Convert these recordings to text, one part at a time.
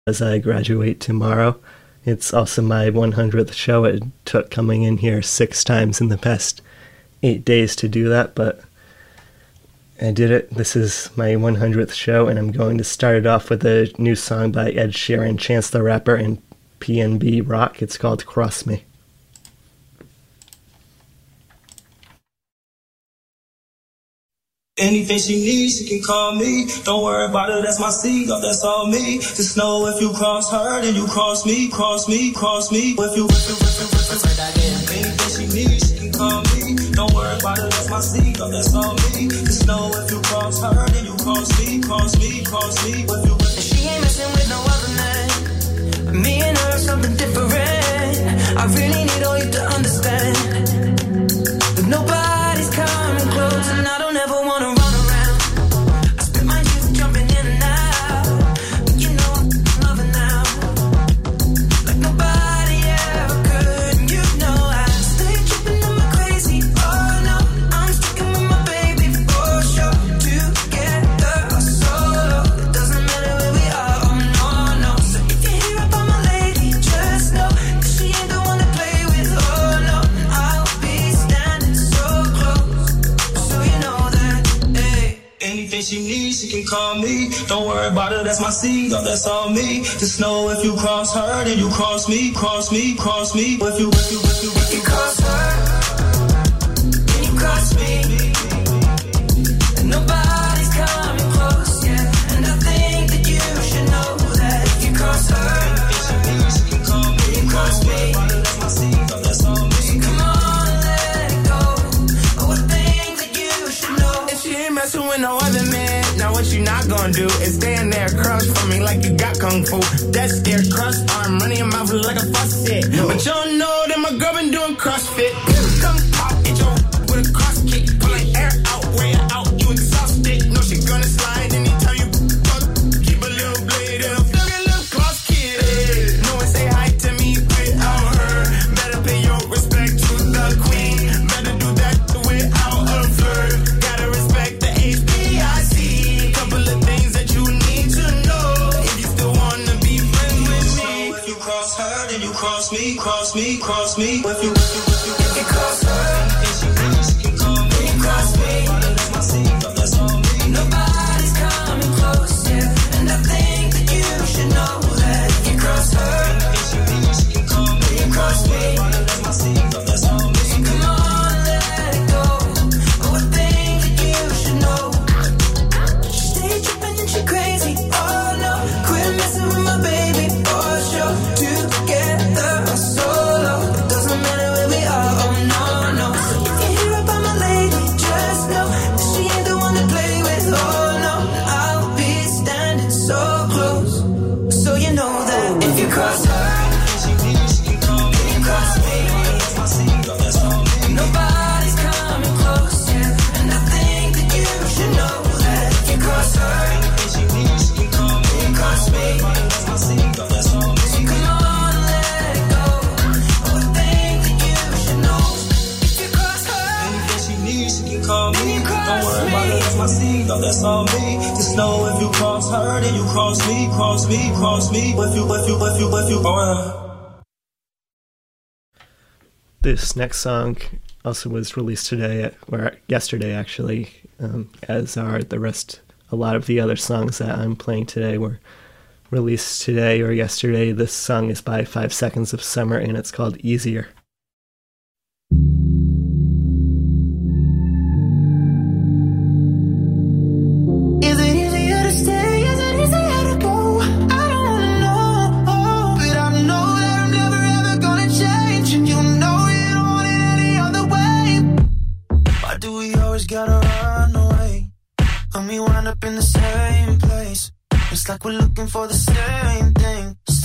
as I graduate tomorrow. It's also my 100th show. It took coming in here 6 times in the past 8 days to do that, but I did it. This is my 100th show, and I'm going to start it off with a new song by Ed Sheeran, Chance the Rapper, and PNB Rock. It's called Cross Me. Anything she needs, she can call me. Don't worry about it, that's my seed, oh, that's all me. Just know if you cross her, then you cross me, cross me, cross me. If you anything she needs, she can call me. Don't worry about it, that's my seed, oh, that's all me. Just know if you cross her, then you cross me, cross me, cross me. And she ain't messing with no other man. Me and her, something different. I really need all you to understand that nobody's coming close, and I don't ever wanna run around. I spent my youth jumping in and out, but you know I'm loving now, like nobody ever could. And you know I stay tripping on my crazy. Oh no, I'm sticking with my baby for sure. Together or solo, it doesn't matter where we are. Oh no, no. So if you hear about my lady, just know that she ain't the one to play with. Oh no, I'll be standing so close, so you know that. Hey. Anything she needs, she can call me. Don't worry about it, that's my seed, oh, that's all me. Just know if you cross her, then you cross me, cross me, cross me. If you cross her, then you cross me, and nobody's coming close, yeah. And I think that you should know that if you cross her, she can call me, you cross me. that's my seed, oh, that's all me. So come on, let it go. Oh, I think that you should know. If she ain't messing with no other man, now what you not gonna do is stand there across from me like you got kung fu. That's their cross arm, running your mouth like a faucet. But you don't know that my girl been doing CrossFit. Come pop, hit your with a cross kick, pulling air out, way out, you exhausted. No, she gonna slide anytime you fuck. Keep a little blade and a little cross kid. No one say hi to me without her. Better pay your respect to the queen. Better do that without a flirt. Gotta respect the HBIC. Couple of things that you need to know if you still wanna be friends with me. If you cross her, then you cross me, cross me, cross me. If you cross her, she can call me, then you cross me. that's my seed, oh, that's all me. Nobody's coming close, yeah. And I think that you should know that if you cross her, She can call me, then you cross me. that's my seed, oh, that's all me. So come on, let it go. Oh, I think that you should know. She stay tripping and she crazy. Oh no, quit messing with my baby for sure. Together or solo, it doesn't matter where we are. Oh no, no. So if you hear about my lady, just know that she ain't the one to play with. Oh no, I'll be standing so close, so you know that if you cross her, She can call me, you cross me. that's my seed, oh, that's all me. Nobody's coming close, yeah. And I think that you should know that if you cross her, She can call me, you cross me. that's my seed, oh, that's all me. So come on, let it go. Oh, I think that you should know if you cross her. Anything she needs, she can call me. You cross Don't worry about me. it, that's my seed, oh, that's all me. Just know if you cross her, then you cross me, cross me, cross me. If you, This next song also was released today, or yesterday actually, as are a lot of the other songs that I'm playing today were released today or yesterday. This song is by 5 Seconds of Summer, and it's called Easier. Is it easier to stay? Is it easier to go? I don't wanna know, but I know that I'm never ever gonna change, and you know you don't want it any other way. Why do we always gotta run away when we wind up in the same place? It's like we're looking for the same thing,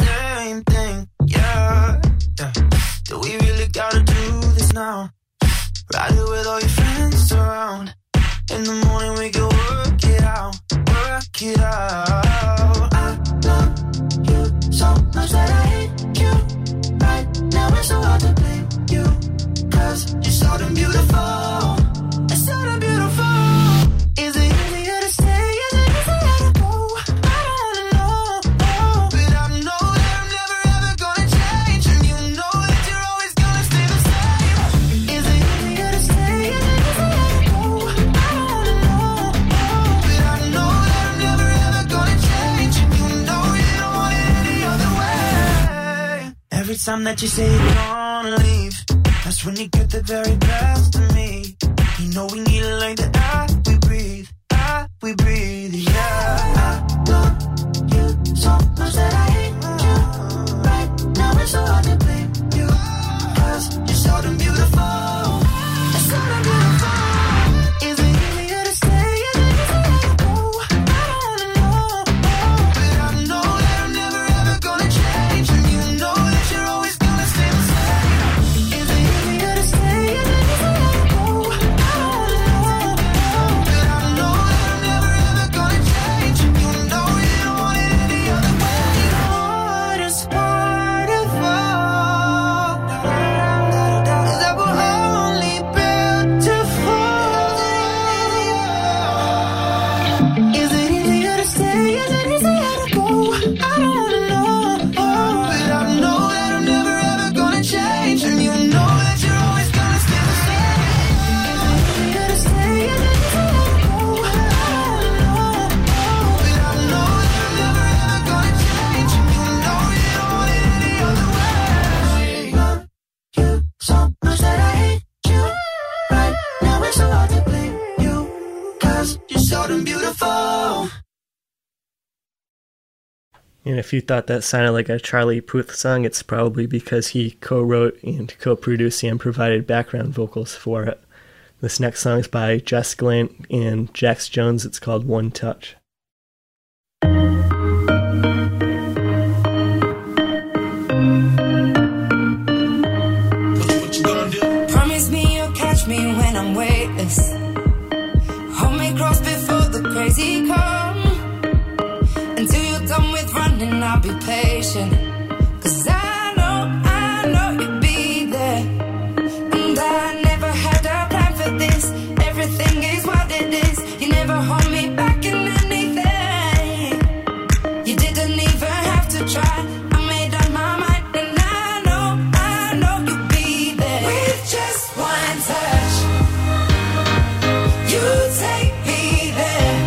yeah. Do we really gotta do this now? Ride it with all your friends around. In the morning we can work it out, work it out. I love you so much that I hate you. Right now it's so hard to blame you, 'cause you're so damn beautiful. It's so damn beautiful. Is it easier to stay? Is it easier to go? I don't wanna know, but I every time that you say you're gonna leave, that's when you get the very best of me. You know we need it like the air we breathe, yeah. I love you so much that I hate you. Right now it's so hard to blame you, 'cause you're so damn beautiful. You're so damn beautiful. Is it easier to stay? Is it easier to go? I don't wanna know, but I know that I'm never ever gonna change, and you know that you're always gonna stay the same. Is it easier to stay? Is it easier to go? I don't wanna know, but I know that I'm never ever gonna change, and you know you don't want it any other way. What is part of all is that we're only built to fall? Is it easier to stay? Is it easier to go? I don't wanna know, but I know that I'm never ever gonna change, and you know that you're always gonna stay the same. Is it easier to stay? Is it easier to go? I don't wanna know, but I know that I'm never ever gonna change, and you know you don't want it any other way. Love you so much that I hate you. Right now it's so hard to blame you, 'cause you're so damn beautiful. And if you thought that sounded like a Charlie Puth song, it's probably because he co-wrote and co-produced and provided background vocals for it. This next song is by Jess Glynn and Jax Jones. It's called One Touch. What you gonna do? Promise me you'll catch me when I'm weightless. Hold me close before the crazy come. Until you're done with running, I'll be patient. 'Cause I know you'll be there. And I never had a plan for this. Everything is what it is. You never hold me back in anything. You didn't even have to try. I made up my mind, and I know you'll be there. With just one touch, you take me there.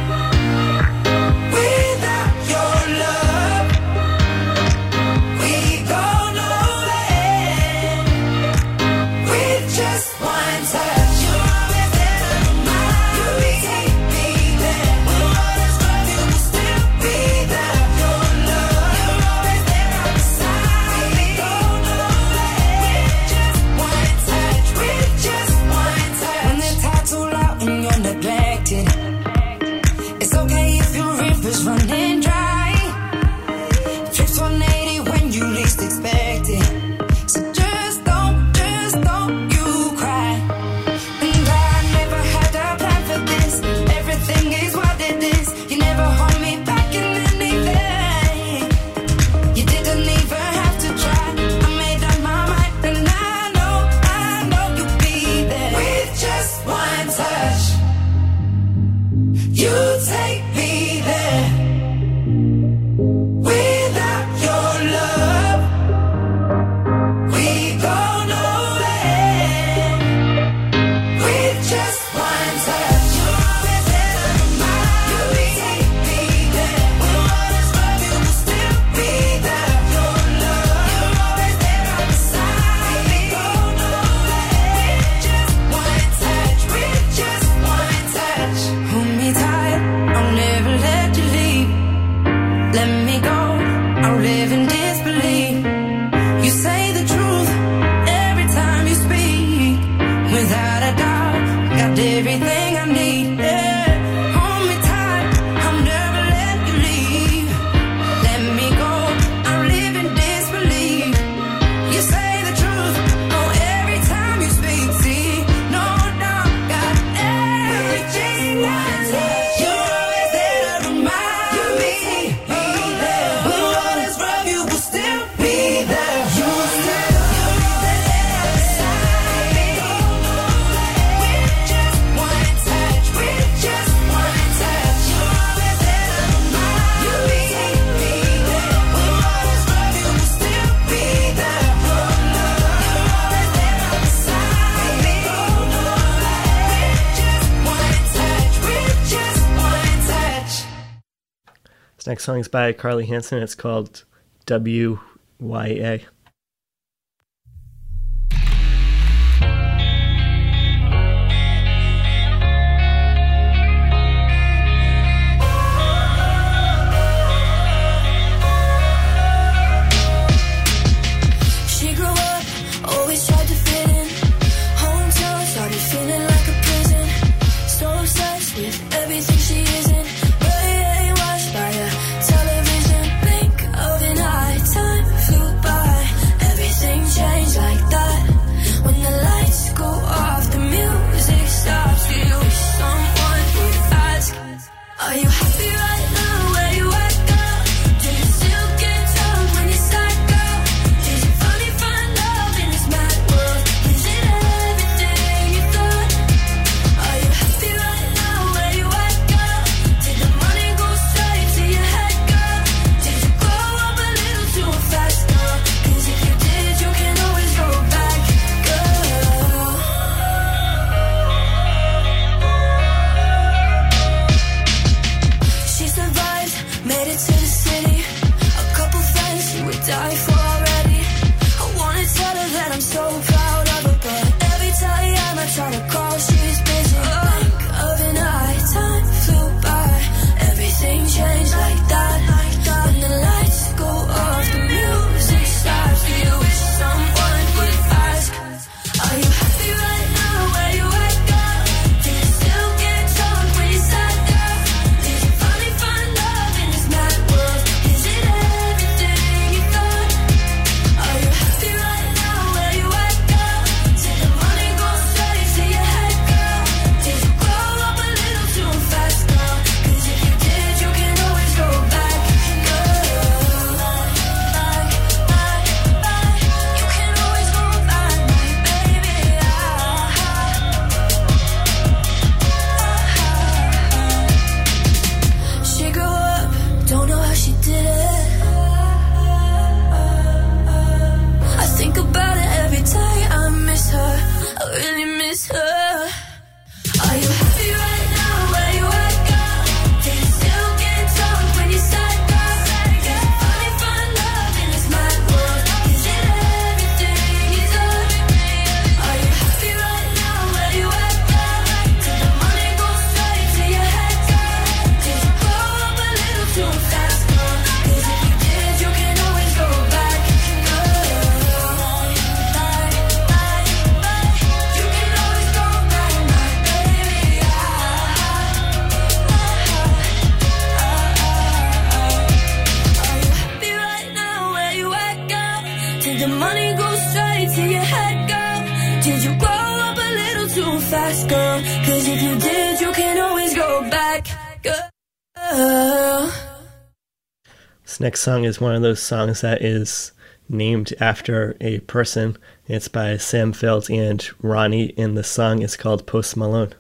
Without your love, we go nowhere. With just one touch, you're always there on my mind. You take me there. When waters run, you will still be there. Your love, you're always there on the side. We go nowhere. With just one touch, with just one touch. When the tide's all out and you're neglected, it's okay if your river's running dry. Trips 180 when you least expect it. So just don't you cry. And I never had a plan for this. Everything is what it is. You never hold me back in anything. You didn't even have to try. I made up my mind, and I know you'll be there. With just one touch, you take me there. Without your love, we go nowhere. With just one touch, you're always there on my mind. You take me there. When waters run, you will still be there. Your love, you're always there on the side. We go nowhere. With just one touch, with just one touch. Hold me tight, I'll never let you leave. Let me go, I'll live in disbelief. You say the truth every time you speak. Without a doubt, got everything I need. Yeah. Hold me tight, I'll never let you leave. Let me go, I'll live in disbelief. You say the truth, oh, every time you speak. See, no doubt, got everything I need. You're always there to remind me. When waters run, you will still be there. You're there beside me. With just one touch, with just one touch. You're always there to remind me. When waters run, you will still be there. Your love, you're always there beside me. With just one touch, with just one touch. This next song is by Carly Hansen. It's called WYA. life already. I wanna tell her that I'm so proud of her, but every time I try to call, she's busy. Blink of an eye, time flew by. Everything changed like that. When the lights go off, the music stops. Do you wish someone would ask, are you happy right now where you wake up? Do you still get drunk when you sat down? Did you finally find love in this mad world? Is it everything you thought? Are you happy right now where you wake up? Did the money go straight to your head, girl? Did you grow up a little too fast, girl? 'Cause if you did, you can always go back, girl. You can always go back, baby. She grew up, don't know how she did it. I think about it every day, I miss her, I really miss her. Are you happy right now where you wake up? Did you still get drunk when you sat down? Did you finally find love in this mad world? Is it everything you thought? Are you happy right now where you wake up? Did the money go straight to your head, girl? Did you grow up a little too fast, girl? 'Cause if you did, you can always go back, girl. You can always go back, my baby. Are you happy right now where you wake up? Did the money go straight to your head, girl? Did you grow up a little too fast, girl? 'Cause if you did, you can always go back, girl. This next song is one of those songs that is named after a person. It's by Sam Feldt and Ronnie, and the song is called Post Malone.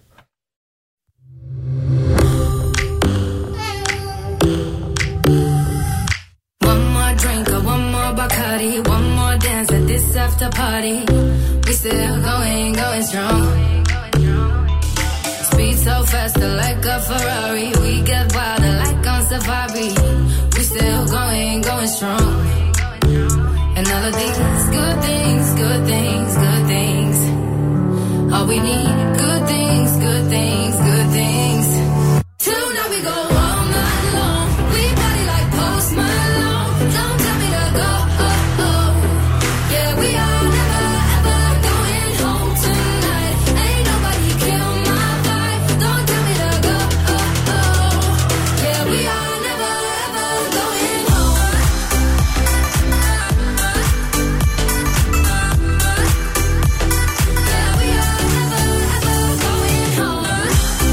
One more drink or one more Bacardi, one more dance at this after party. We still going strong. Speed so faster like a Ferrari. We get wilder like on safari. We still going strong. And all of these good things, good things, good things. All we need, good things, good things, good things. Tonight we go all night long. We party like Post Malone. Don't tell me to go. Yeah, we are never ever going home tonight. Ain't nobody kill my vibe. Don't tell me to go. Yeah, we are never ever going home. Yeah, we are never ever going home.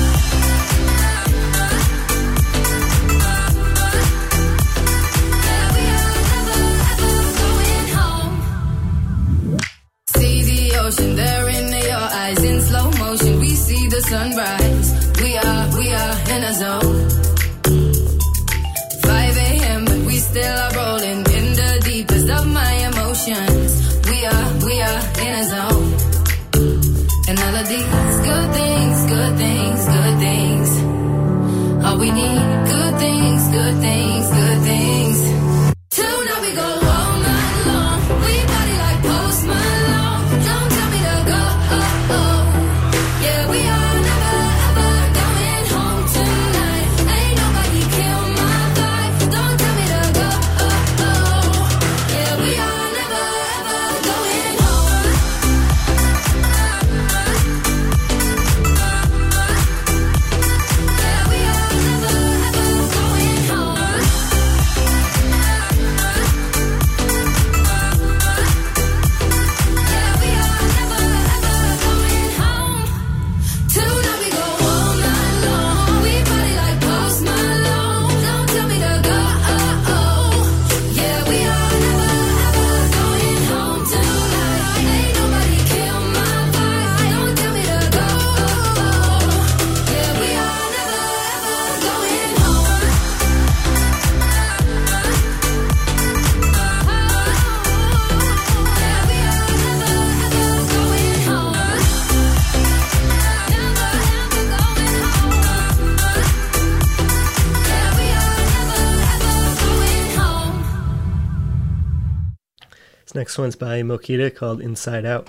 Yeah, we are never ever going home. See the ocean there in your eyes in slow motion. We see the sunrise. We are in a zone. 5 a.m. but we still are rolling in the deepest of my emotions. We are in a zone. And all of these good things, good things, good things. All we need, good things, good things, good things. Tonight we go all night long. We party like Post Malone. Don't tell me to go. Yeah, we are never ever going home tonight. Ain't nobody kill my vibe. Don't tell me to go. Yeah, we are never ever going home. Yeah, we are never ever going home. This next one's by Mokita called Inside Out.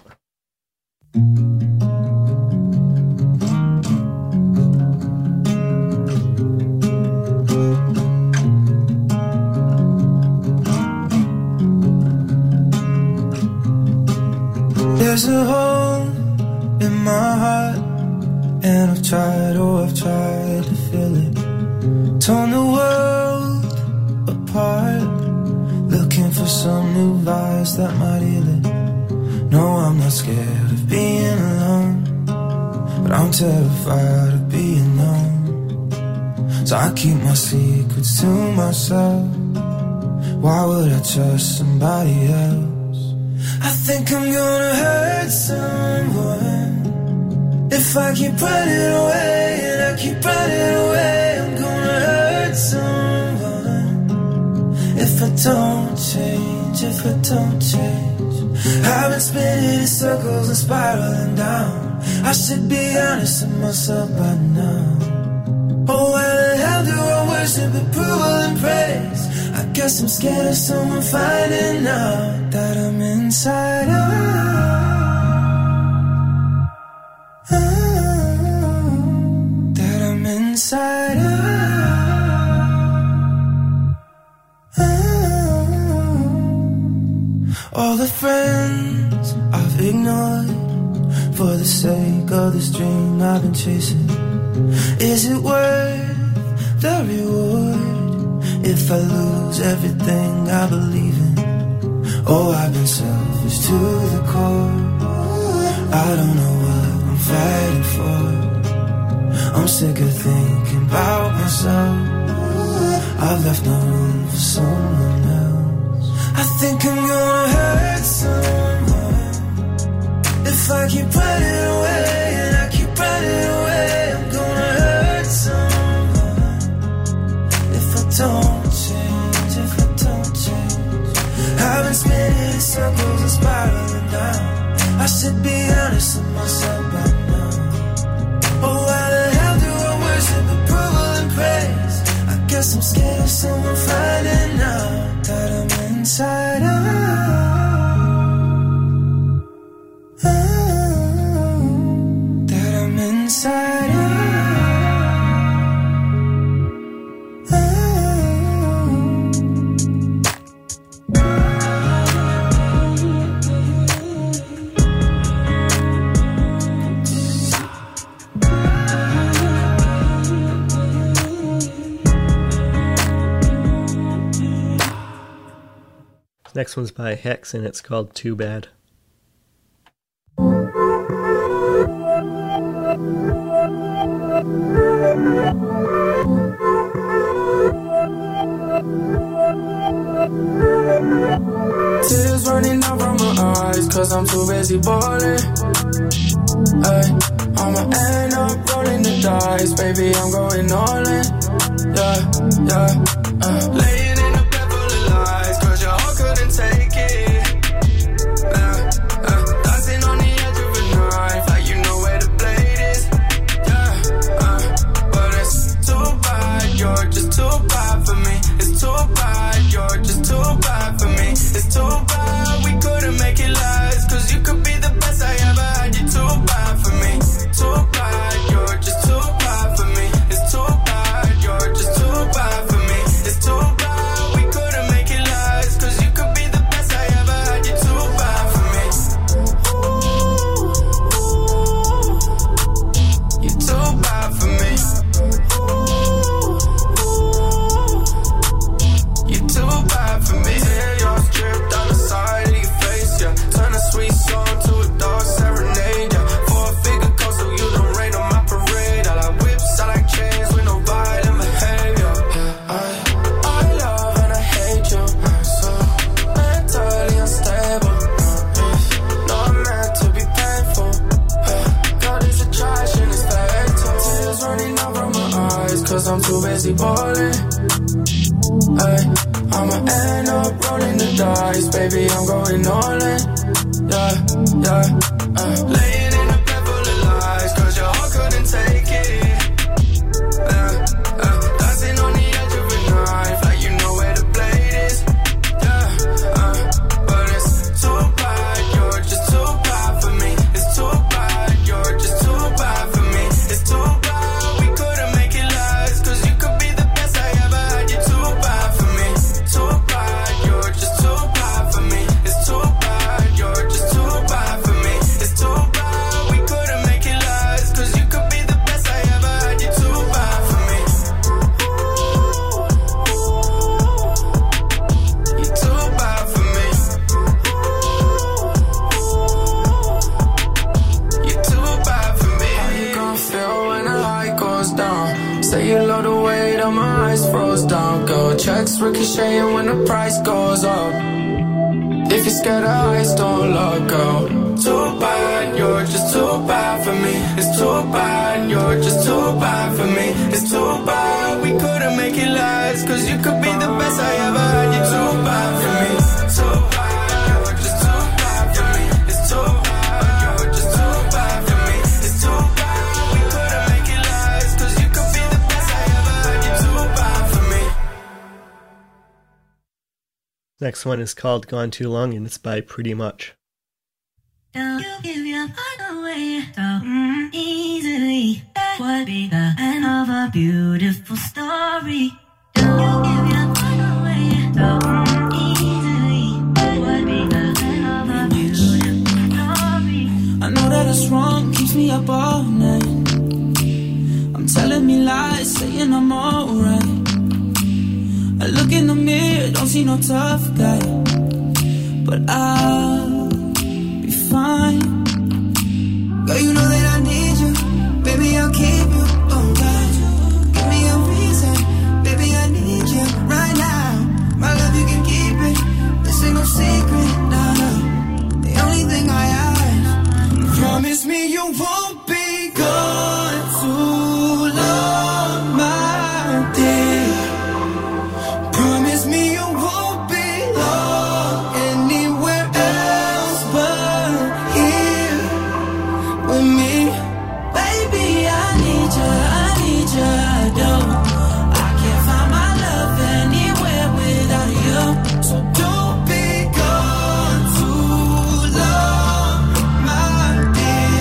There's a hole in my heart, and I've tried to fill it. Torn the world apart, looking for some new vibes that might heal it. No, I'm not scared of being alone, but I'm terrified of being known. So I keep my secrets to myself. Why would I trust somebody else? I think I'm gonna hurt someone if I keep running away, and I keep running away. I'm gonna hurt someone if I don't change, if I don't change. I've been spinning in circles and spiraling down. I should be honest with myself by now. Oh, well, how do I worship approval and praise? I guess I'm scared of someone finding out that I'm inside out. That I'm inside out. All the friends I've ignored for the sake of this dream I've been chasing. Is it worth the reward if I lose everything I believe in? Oh, I've been selfish to the core. I don't know what I'm fighting for. I'm sick of thinking about myself. I've left no room for someone else. I think I'm gonna hurt someone if I keep running away, and I keep running away. I'm gonna hurt someone if I don't change, if I don't change. I've been spinning in circles and spiraling down. I should be honest with myself by now. Oh, why the hell do I worship approval and praise? I guess I'm scared of someone finding out that I'm inside out. That I'm inside out. Next one's by Hex, and it's called Too Bad. Tears running down from my eyes, cause I'm too busy ballin'. Ay, I'ma end up rolling the dice, baby, I'm going all in. Yeah, laying in a bed full of lies, cause your heart couldn't take it. Dancing on the edge of a knife, like you know where the blade is. But it's too bad, you're just too bad for me. It's too bad, you're just too bad for me. It's too bad we couldn't make it last, cause you could be the best I ever had. You're too bad for me. Too bad, you're just too bad for me. It's too bad, you're just too bad for me. It's too bad we couldn't make it last, cause you could be the best I ever had. You're too bad for me. You're too bad for me. You're too bad for me. Tear your strip down the side of your face, yeah. Turn a sweet song to a dark serenade, yeah. For a figure cost so you don't rain on my parade. I like whips, I like chains with no violent behavior. Yeah, I love and I hate you. So mentally unstable. Not meant to be painful. God, this attraction is fatal. Tears running down from my eyes, cause I'm too busy ballin'. Ay, I'ma end up rolling the dice, baby, I'm going all in. Laying in a bed full of lies, cause your heart couldn't take it. Dancing on the edge of a knife, like you know where the blade is. But it's bullets ricocheting when the price goes up. If you're scared of heights, don't look out. Too bad, you're just too bad for me. It's too bad, you're just too bad for me. It's too bad, we couldn't make it last. Cause you could be the best I ever had. You're too bad for me. Too bad, you're just too bad for me. It's too bad, you're just too bad for me. It's too bad, we couldn't make it last. Cause you could be the best I ever had. You're too bad for me. Next one is called Gone Too Long, and it's by Pretty Much. Don't you give your heart away so easily. That would be the end of a beautiful story. Don't you give your heart away so easily. That would be the end of a beautiful story. I know that it's wrong, keeps me up all night. I'm telling me lies, saying I'm alright. I look in the mirror, don't see no tough guy. But I'll be fine. Girl, you know that I need you. Baby, I'll keep you. Oh God, give me a reason. Baby, I need you right now. My love, you can keep it. This ain't no secret, no, no. The only thing I ask, promise me you won't be gone too long, my dear. Promise me you won't be long anywhere else but here with me. Baby, I need you, I don't. I can't find my love anywhere without you. So don't be gone too long, my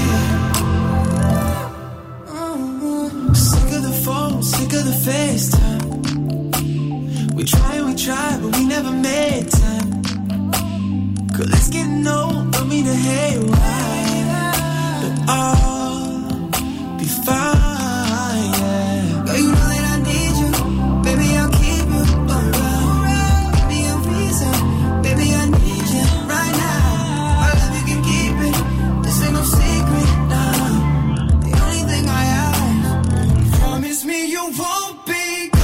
dear. Sick of the phone, sick of the FaceTime. We try, but we never made time. Girl, it's getting old, don't mean to hate why. But I'll be fine, yeah. Girl, you know that I need you. Baby, I'll keep you around. Give me a reason. Baby, I need you right now. My love, you can keep it. This ain't no secret, no. The only thing I ask, promise me you won't be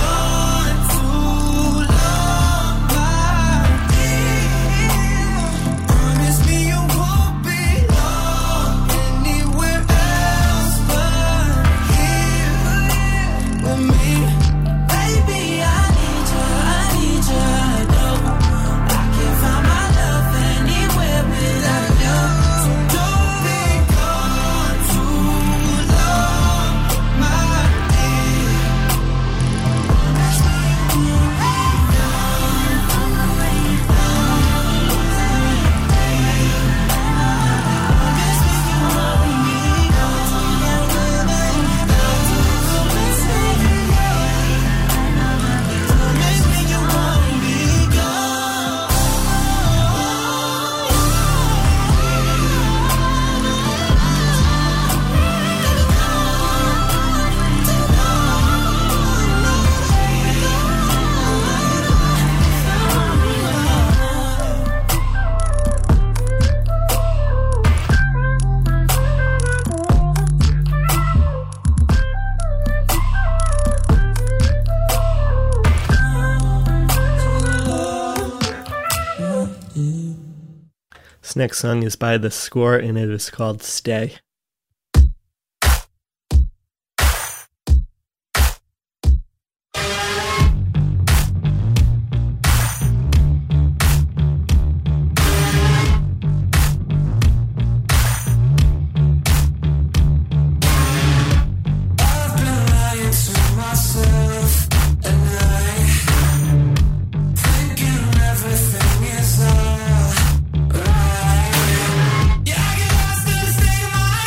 This next song is by The Score, and it is called Stay. Yeah, I get lost in the state of my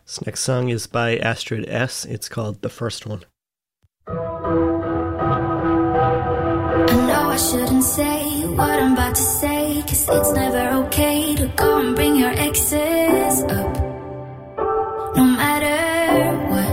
This next song is by Astrid S. It's called The First One. I know I shouldn't say what I'm about to say, 'cause it's never okay to go and bring your exes up, no matter what.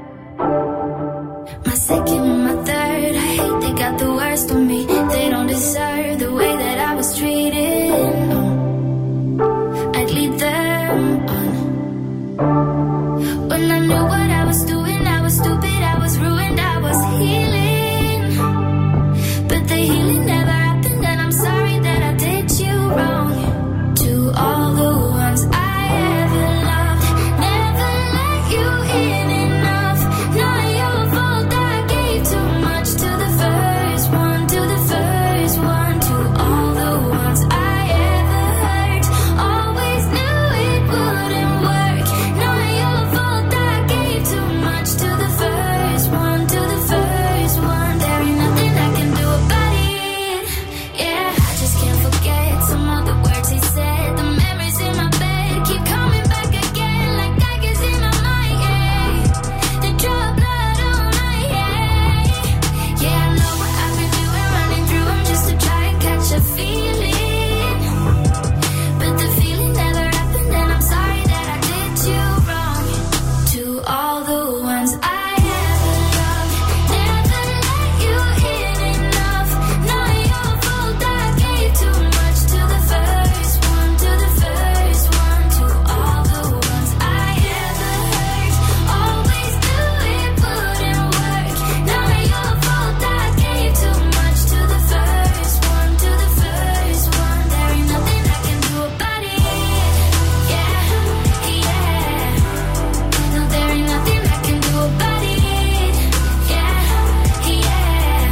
My second and my third, I hate they got the worst on me. They don't deserve the way that I was treated. No, I'd lead them on. When I knew what I was doing, I was stupid, I was ruined, I was healing. But the healing never happened, and I'm sorry that I did you wrong. To all the ones I ever loved, never let you in enough. Not your fault, I gave too much to the first one, to the first one. To all the ones I ever hurt, always knew it wouldn't work. Not your fault, I gave too much to the first one, to the first one. There ain't nothing I can do about it. Yeah, I just can't forget some of the words he said. The memories in my bed keep coming back again, like daggers in my mind. Yeah, they draw blood all night. Yeah, I know what I've been doing, running through them just to try and catch a feeling. But the feeling never happened, and I'm sorry that I did you wrong. To all the ones I ever loved, never let you in enough. Not your fault, I gave too much to the first one, to the first one. To all the ones I ever hurt, always knew it wouldn't work. Not your fault, I gave too much to the first one, to the first one. There ain't nothing I can do about it. Yeah, yeah. No, there ain't nothing I can do about it. Yeah, yeah.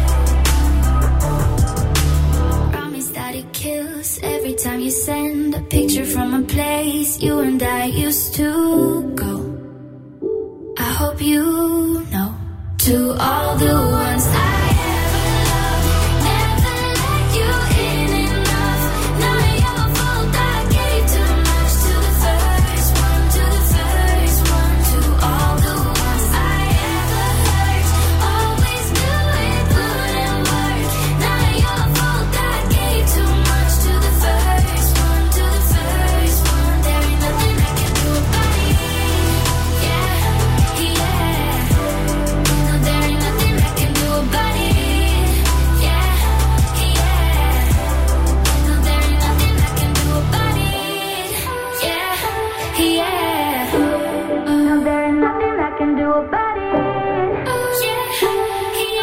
Promise that it kills every time you send a picture from a place you and I used to go. I hope you know. To all the ones I ever loved, never let you in enough. Not your fault, I gave too much to the first one, to the first one. To all the ones I ever hurt, always knew it wouldn't work. Not your fault, I gave too much to the first one, to the first one. There ain't nothing I can do about it. Yeah, yeah. No, there ain't nothing I can do about it. Yeah, yeah. No, there ain't nothing I can do about it. Yeah, yeah. No, there ain't nothing I can do about it. Yeah,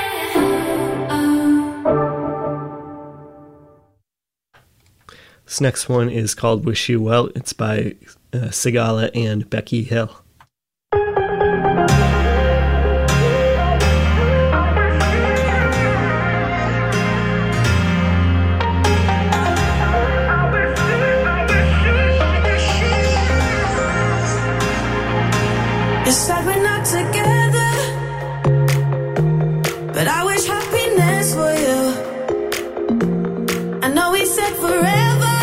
yeah. This next one is called Wish You Well. It's by Sigala and Becky Hill. It's sad we're not together, but I wish happiness for you. I know we said forever,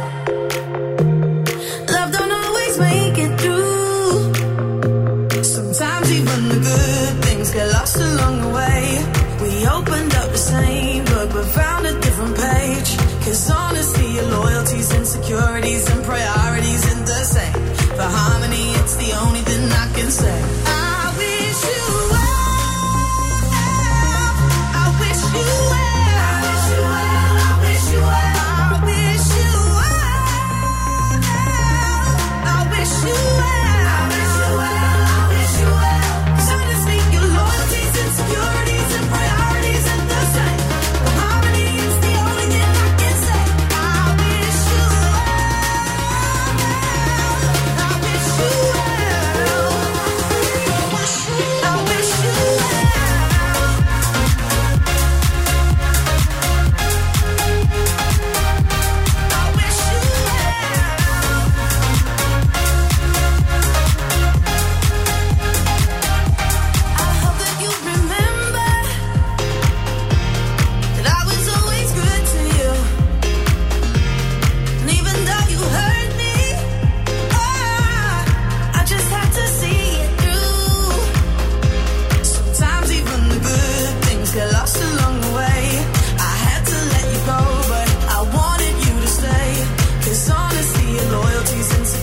love don't always make it through. Sometimes even the good things get lost along the way. We opened up the same book but found a different page. 'Cause honestly, your loyalties, insecurities and priorities ain't the same. For harmony, it's the only thing I can say. I wish you well. I wish you well. I wish you well. I wish you well. I wish you well. I wish you well. I wish you well. I wish you well. 'Cause honestly, your loyalties, insecurities and priorities ain't the same. For harmony, it's the only thing I can say. I wish you well. I wish you well.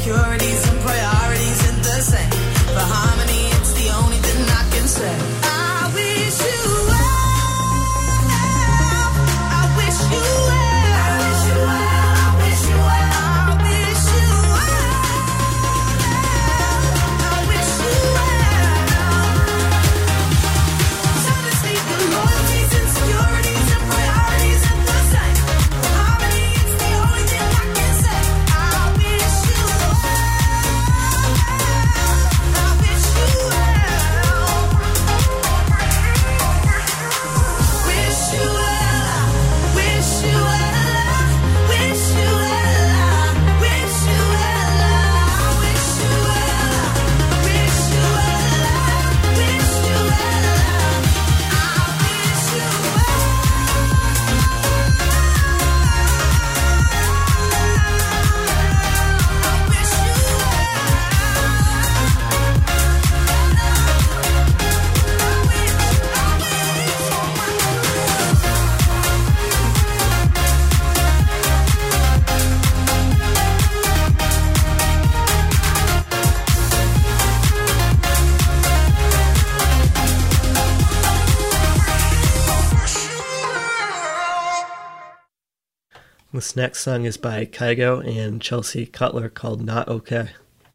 insecurities and priorities ain't the same. For harmony, it's the only thing I can say. I wish you well. I wish you well. I wish you well. I wish you well. I wish you well. I wish you well. Trying to sleep with loyalties, insecurities, and priorities ain't the same. For harmony, it's the only thing I can say. I wish you well. I wish you well. Wish you well. Wish you well. Wish you well. Wish you well. Wish you well. Wish you well. Wish you well. I wish you This next song is by Kygo and Chelsea Cutler called Not Okay.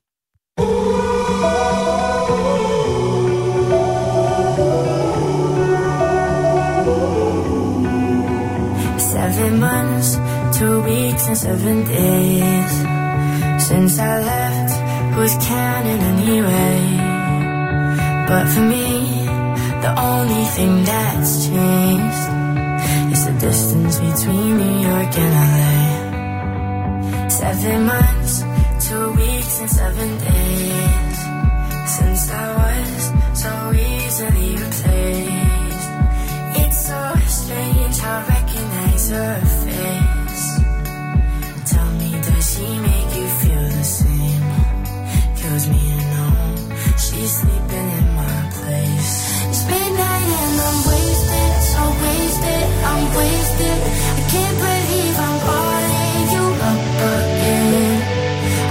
7 months, 2 weeks and 7 days since I left. Who's counting anyway? But for me, the only thing that's changed is the distance between New York and LA. 7 months, 2 weeks and 7 days since I was so easily replaced. It's so strange how I recognize her face. Tell me, does she make you feel the same? Kills me to know she's sleeping in my place. It's midnight and I'm wasted, so wasted, I'm wasted. I can't believe I'm calling you up again.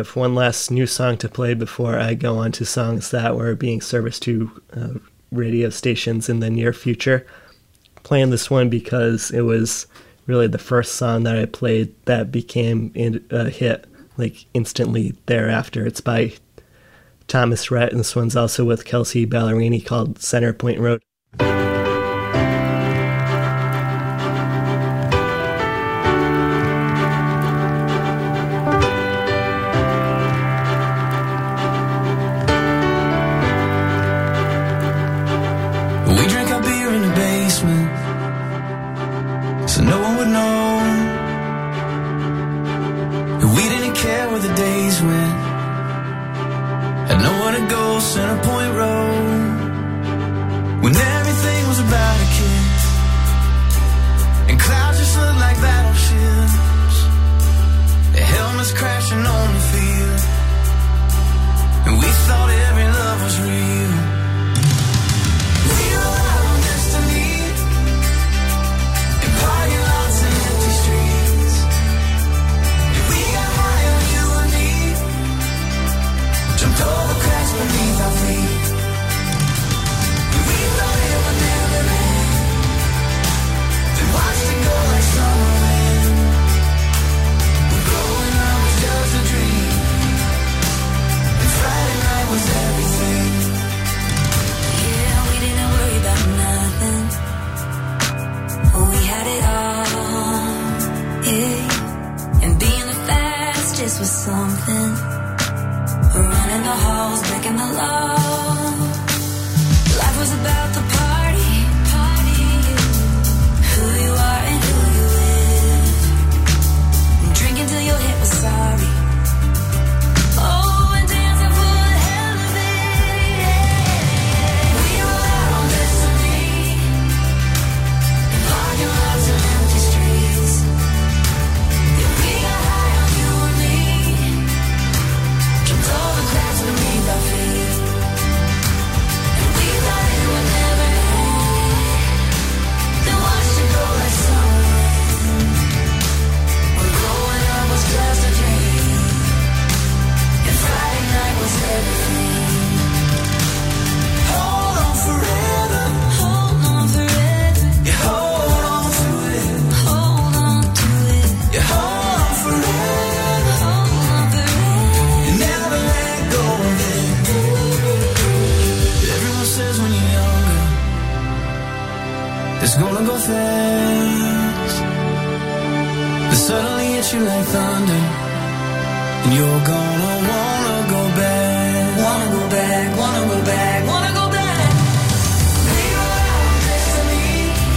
have one last new song to play before I go on to songs that were being serviced to radio stations in the near future. Playing this one because it was really the first song that I played that became a hit, like instantly thereafter. It's by Thomas Rhett, and this one's also with Kelsea Ballerini, called Center Point Road. We drank our beer in the basement, so no one would know. We didn't care where the days went, had nowhere to go. Center Point Road, when everything was about a kiss, and clouds just looked like battleships, the helmets crashing on the field, and we thought every love was real. Beneath our feet, we thought it would never end. Then watched it go like summer wind. When growing up was just a dream, and Friday night was everything. Yeah, we didn't worry about nothing. We had it all, yeah. And being the fastest was something. Running the halls, breaking the law. Life was about the party, who you are and who you with. Drinking till your hip was sorry. Oh, and dancing for the hell of it, yeah. We were out on destiny, in parking lots and empty streets. Yeah, we got high on you and me. Jumped all the cracks beneath our feet, and we thought it would never end. Then watched it go like summer wind. When growing up was just a dream, and Friday night was everything. Hold on forever, hold on forever. You hold on to it, hold on to it. You hold on forever, hold on forever. You never let go of it. Everyone says when you're younger, it's gonna go fast. But suddenly hits you like thunder, and you're gonna wanna go back. Wanna go back, wanna go back, wanna go back. We were out on destiny,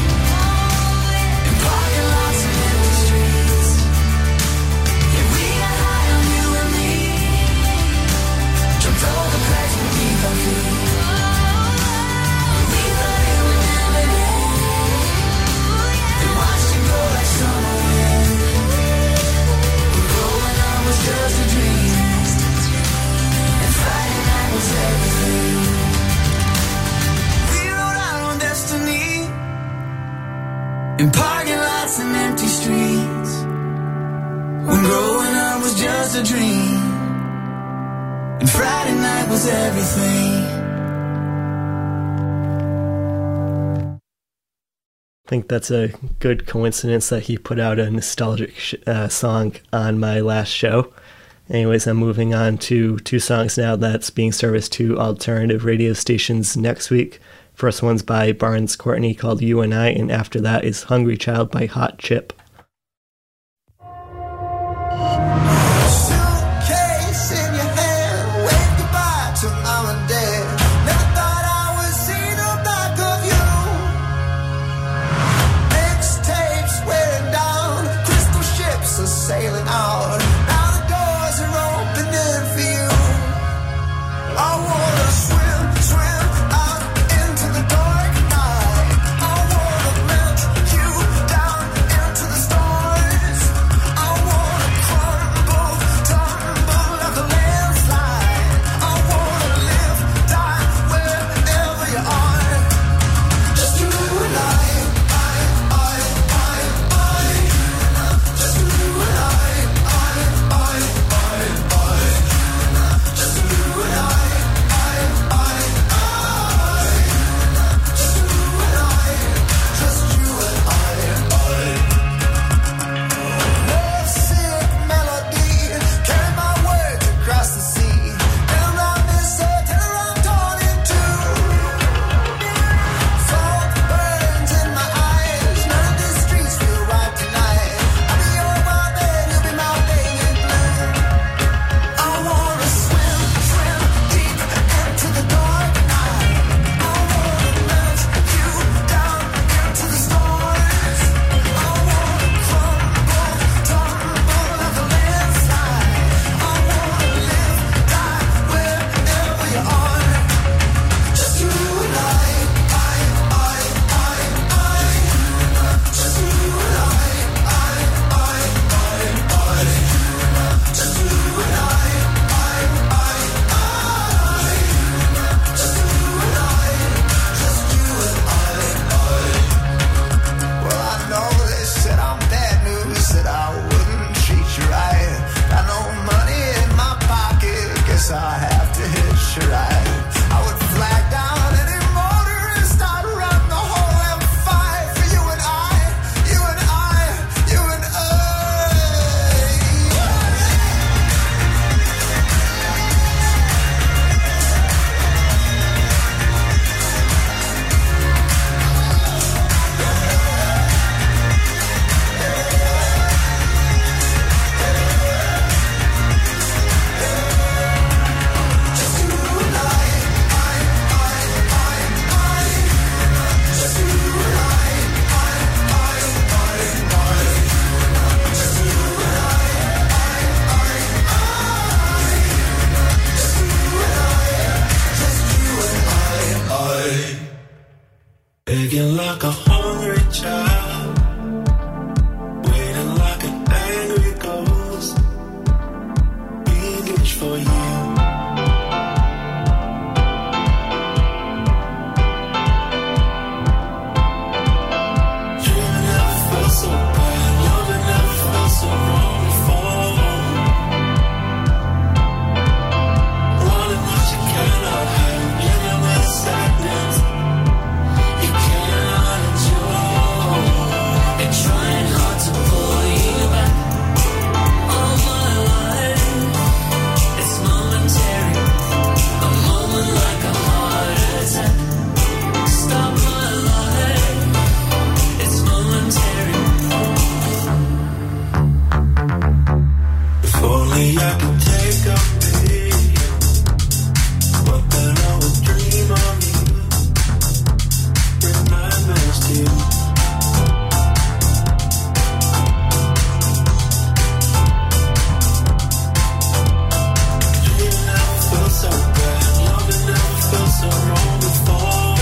in parking lots and empty streets. Yeah, we got high on you and me. Jumped all the cracks beneath our feet. We thought it would never end. Then watched it go like summer wind. When growing up was just a dream, and Friday night was everything. We rode out on destiny, in parking lots and empty streets. When growing up was just a dream, and Friday night was everything. I think that's a good coincidence that he put out a nostalgic song on my last show. Anyways, I'm moving on to two songs now that's being serviced to alternative radio stations next week. First one's by Barnes Courtney, called You and I, and after that is Hungry Child by Hot Chip. Suitcase in your hand, wave goodbye to our dead. Never thought I would see the back of you. Mixtapes wearing down, crystal ships are sailing out. Now the doors are opening for you. I wanna swim out into the dark night. I wanna melt you down into the brakes I have to hit, should I would flag down any motorist, I'd run the whole M5 for you and I, you and I, you and I. Begging like a hungry child, waiting like an angry ghost, English for you. Dreaming never felt so bad, loving never felt so wrong before. Wanting what you cannot have, living with sadness. Trying hard to pull you back. All my life, it's momentary. A moment like a heart attack. Stop my life, it's momentary. If only I could take a peek, but then I would dream of you, bring nightmares to you. So bad, loving never felt so wrong before.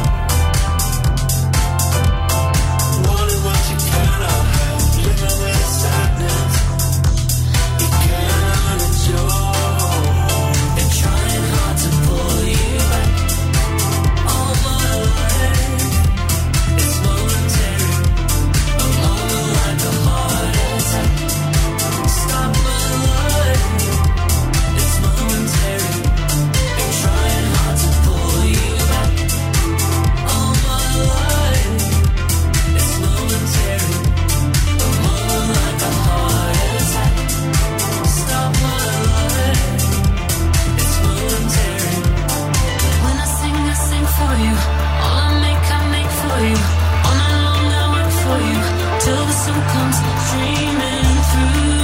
Wanting what you cannot have, living with sadness you cannot enjoy. And trying hard to pull you back. All my life, it's momentary. A moment like a heart attack. Stop my life, it's momentary. Trying hard to pull you back. All my life, it's momentary. A moment like a heart attack. Stop my life, it's momentary. When I sing for you. All I make for you. All night long I work for you. Till the sun comes streaming through.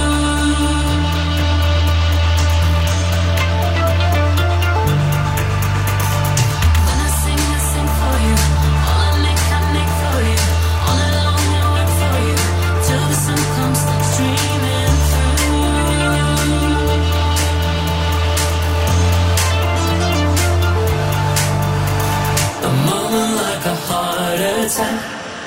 Like a heart attack.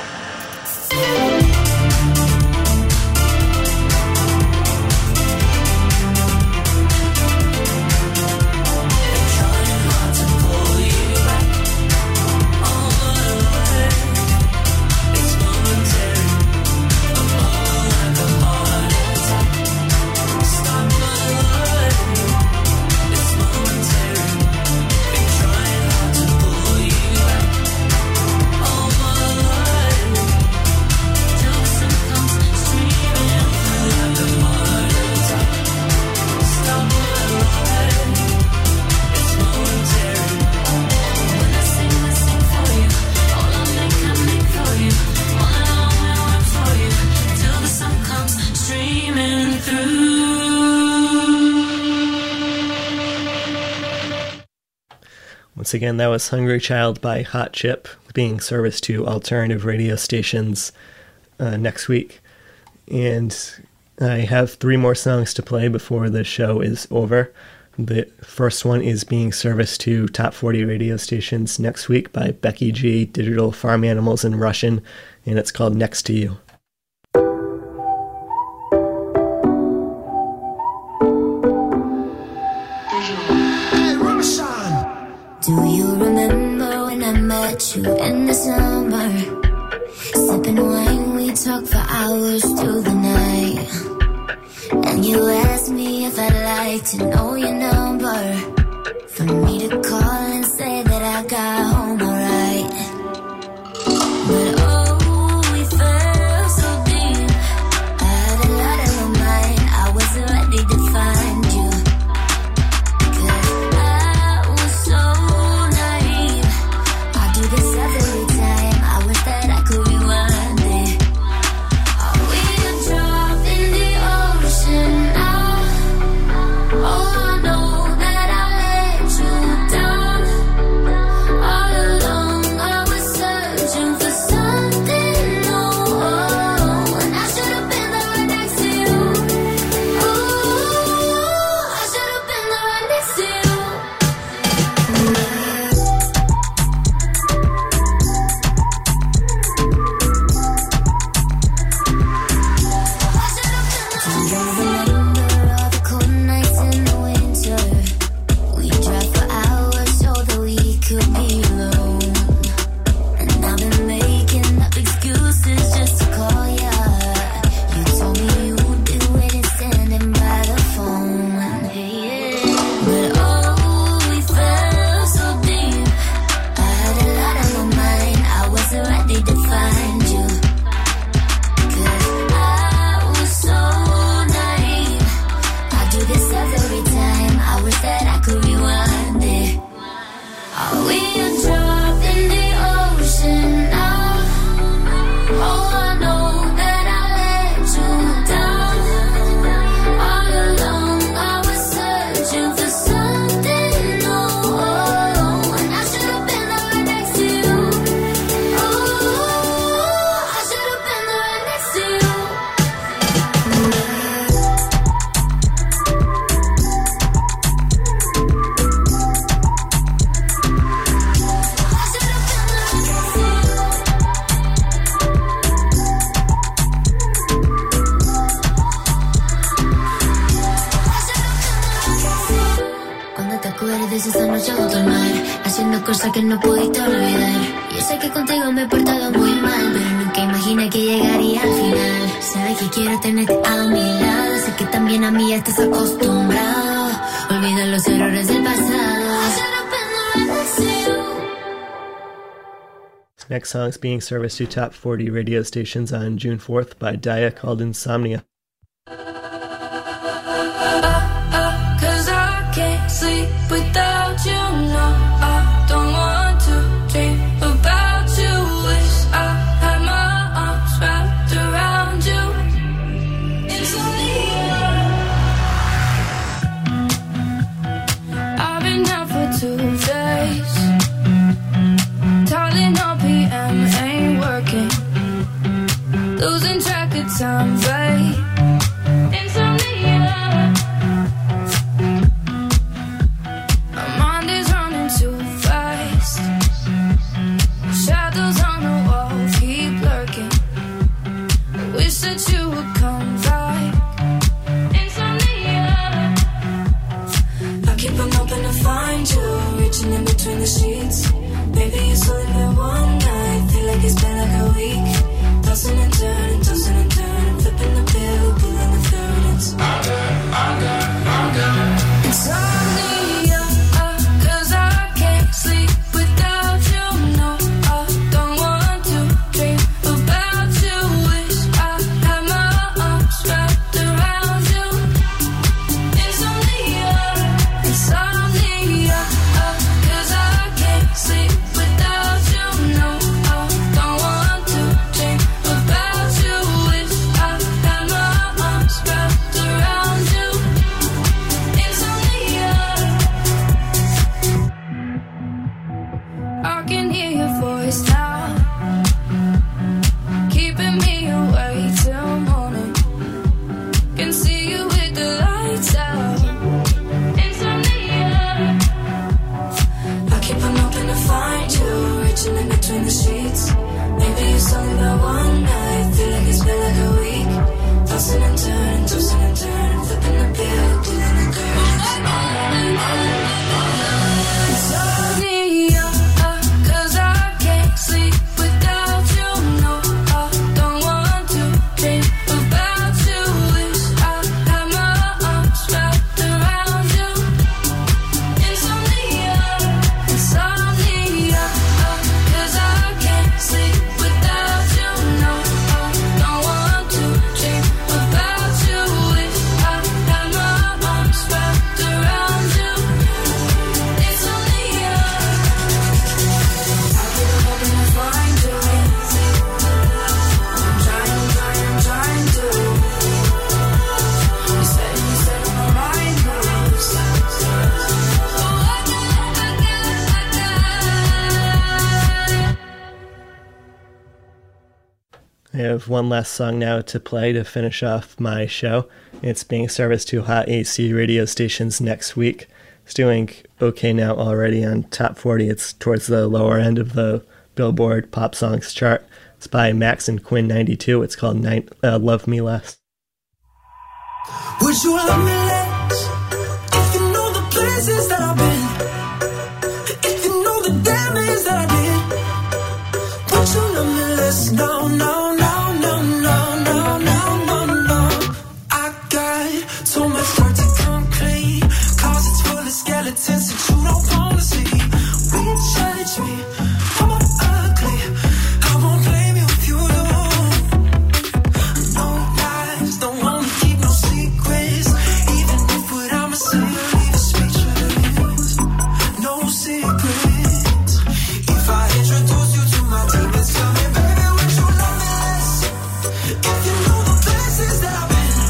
Once again, that was Hungry Child by Hot Chip, being serviced to alternative radio stations next week. And I have 3 more songs to play before the show is over. The first one is being serviced to top 40 radio stations next week by Becky G, Digital Farm Animals in Russian, and it's called Next to You. Do you remember when I met you in the summer? Sipping wine, we talked for hours through the night. And you asked me if I'd like to know your number, for me to call and say that I got home alright. But oh, we fell so deep, I had a lot on my mind, I wasn't ready to find you. Cause I was so naive, I do this every time, I wish that I could rewind it. Are we a drop in the ocean now? Oh, I know that I let you down. All along I was searching for something new, and I should have been there right next to you. Ooh, I should have been there right next to you. Do you remember all the cold nights in the winter? We drive for hours so that we could be alone. And I've been making up excuses just to call ya. You told me you'd do it and standing by the phone. But oh, we fell so deep, I had a lot on my mind, I wasn't ready to find you. Cause I was so naive, I do this every time, I wish that I could rewind it. Are we a drop in the ocean now? Oh, I know that I let you down. All along I was searching for something new, and I should have been there right next to you. Ooh, I should have been there right next to you. Cuando te acuerdes esa noche junto al mar, haciendo cosas que no pudiste olvidar. Yo sé que contigo me he portado muy mal, pero nunca imaginé que llegaría al final. Sabes que quiero tenerte a mi lado, sé que también a mí ya estás acostumbrado. Olvida los errores del pasado. This next song is being serviced to top 40 radio stations on June 4th by Daya, called Insomnia. Cause I can't sleep without you, no, I don't want to dream about you. Wish I had my arms wrapped around you. Insomnia. I've been out for 2 days, dialing on PM ain't working, losing track of time, babe. Insomnia. My mind is running too fast, shadows on the wall keep lurking. I wish that you would come back. Insomnia. I keep on hoping to find you, reaching in between the sheets. Baby, it's only been one night, feel like it's been like a week. Tossing and turning, flipping the pill, pulling the curtains. I got insomnia, 'cause I can't sleep without you. No, I don't want to dream about you. Wish I had my arms wrapped around you. Insomnia, insomnia, 'cause I can't sleep without you. No, I don't want to dream about you. Wish I had my arms wrapped around you. Insomnia. I have one last song now to play to finish off my show. It's being serviced to Hot AC radio stations next week. It's doing okay now already on Top 40. It's towards the lower end of the Billboard Pop Songs chart. It's by Max and Quinn 92. It's called Love Me Less. Would you love me less if you know the places that I've been? If you know the damage that I did? Would you love me less? No, no, no, no, no, no, no, no, no. I got too much dirt to come clean, closets full of skeletons that you don't wanna see. We judge me, I'm ugly, I won't blame you if you do. No lies, don't wanna keep no secrets, even if what I'ma say will leave you speechless. No secrets. If I introduce you to my demons, tell me, baby, would you love me less? If you know the places that I've been,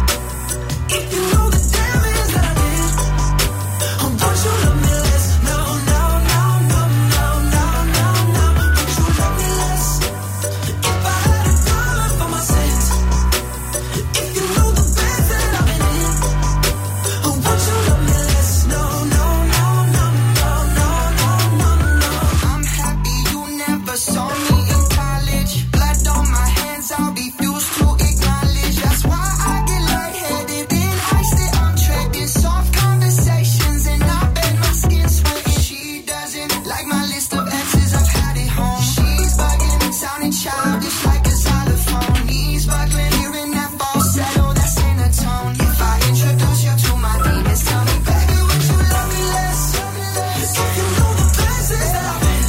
if you know the damage that I did, would you love me less? No, no, no, no, no, no, no, no. Would you love me less? If I had a dollar for my sins, if you know the beds that I've been in, would you love me less? No, no, no, no, no, no, no, no, no. I'm happy you never saw me in college. Blood on my hands, I'll be fused to acknowledge. That's why I get lightheaded and I stay on trading soft conversations, and I bet my skin sweating. She doesn't like my list of exes, I've had it home. She's bugging, sounding childish like a xylophone. Knees buckling, hearing that falsetto, that's in a tone. If I introduce you to my demons, tell me, baby, would you love me less? If you know the places that I've been,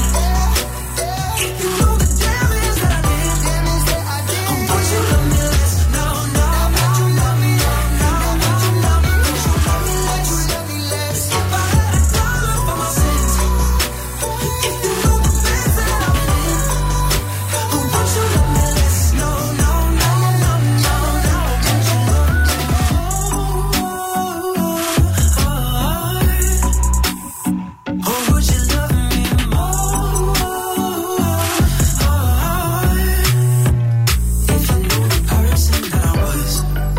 if you know the damage that I did, would you love me less? No, no, would you love me? No, no, would you love me? Would you love me less? Would you love me less? If I had a dollar for my sins, if you know the beds that I've been in, would you love me less? No, no, no, no, no, no, would you love me? Or would you love me more? If you knew the person that I was,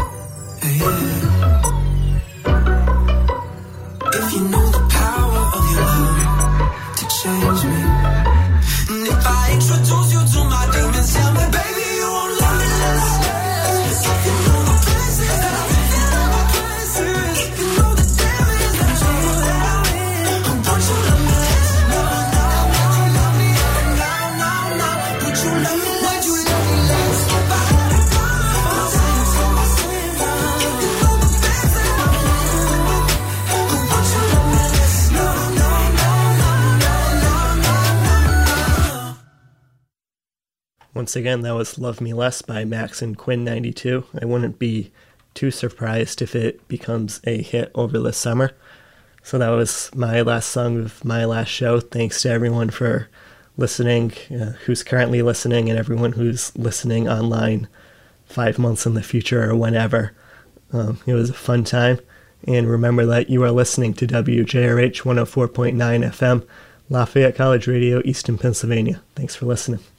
if you knew the power of your love to change me, and if I introduce you to my demons, tell me, baby, you won't love me less. If you know the places that I've been, if you know the damage that I did, would you love me less? No, no, would you love me? No, no, no, would you love me less? Would you love me less? If I had a dollar for my sins, if you know the beds that I've been in, would you love me less? No, no, no, no, no, no, no, no. Once again, that was Love Me Less by Max and Quinn 92. I wouldn't be too surprised if it becomes a hit over the summer. So that was my last song of my last show. Thanks to everyone for listening, who's currently listening, and everyone who's listening online 5 months in the future or whenever. It was a fun time. And remember that you are listening to WJRH 104.9 FM, Lafayette College Radio, Easton, Pennsylvania. Thanks for listening.